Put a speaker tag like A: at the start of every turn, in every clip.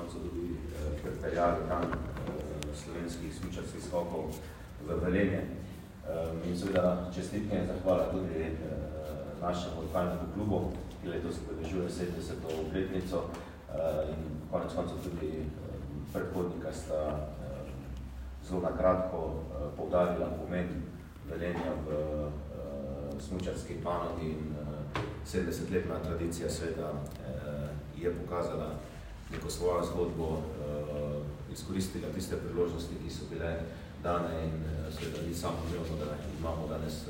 A: koncu tudi pripeljali tam slovenskih smučarskih skokov v Velenje. In seveda čestitke in zahvala tudi našemu lokalnemu klubu, ki letos podležuje 70. obletnico in konec koncev tudi predhodnika sta zelo na kratko poudarila pomen Velenja v smučarski panogi in 70-letna tradicija sveta je pokazala neko svojo zgodbo, izkoristila tiste priložnosti, ki so bile dane in sveta ni samo umevno, da imamo danes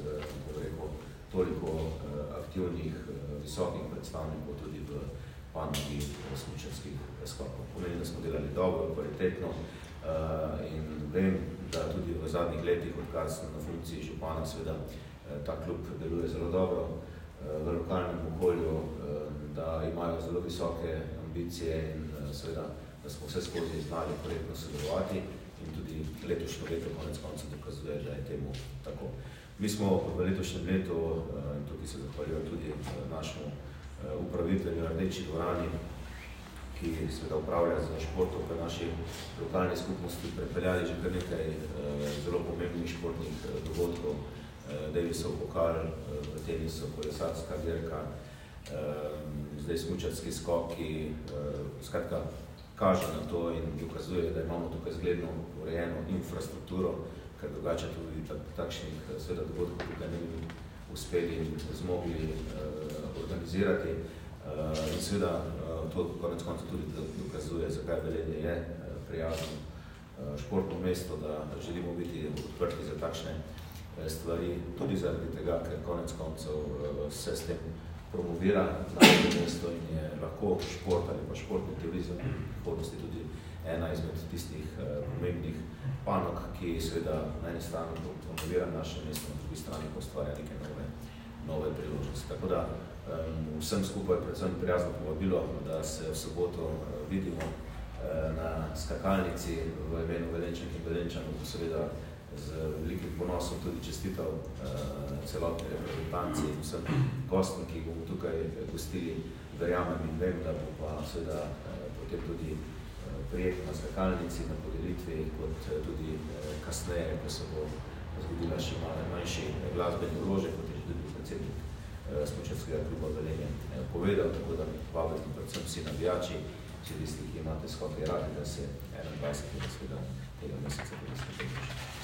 A: toliko aktivnih, visokih predstavnikov tudi v panogi smučarskih skokov. Pomeni, da smo delali dobro, kvalitetno in vem, da tudi v zadnjih letih, odkar sem na funkciji župana, seveda ta klub deluje zelo dobro v lokalnem okolju, da imajo zelo visoke ambicije in seveda, da smo vse skozi znali projektno sodelovati in tudi letošnjo leto konec konca dokazuje, da je temu tako. Mi smo v letošnjem letu, in tukaj se zahvaljujem tudi našemu upravitelju Rdeči dvorani, ki seveda upravlja za športov v naši lokalni skupnosti, prepeljali že kar nekaj zelo pomembnih športnih dogodkov, Davisov pokal, v tenisu, kolesarska dirka, zdaj smučarski skoki, skratka, kaže na to in dokazuje, da imamo tukaj zgledno urejeno infrastrukturo, ker drugače tudi takšnih seveda dogodkov tukaj ne bi uspeli in zmogli organizirati. In seveda to konec konca tudi dokazuje, zakaj Velenje je prijazno športno mesto, da želimo biti odprti za takšne stvari, tudi zaradi tega, ker konec koncev se s tem promovira naše mesto in je lahko šport ali pa športni turizem v prihodnosti tudi ena izmed tistih pomembnih panog, ki seveda na eni strani promovira naše mesto, na drugi strani pa ustvarja neke nove priložnosti. Tako da vsem skupaj predvsem prijazno povabilo, da se v soboto vidimo na skakalnici v imenu Velenčank in Velenčanov, seveda z velikim ponosom tudi čestital celotni reprezentanci in vsem gostom, ki bomo tukaj gostili, verjamem in vem, da bo pa seveda potem tudi prijetno na skakalnici, na podelitvi, kot tudi kasneje, ko se bo zgodila še manjši glasbeni vložek, kot je tudi predsednik smučarskega kluba Velenje povedal, tako da vabim predvsem vsi navijači, vsi tisti, ki imate skoke radi, da se 21. seveda tega meseca tudi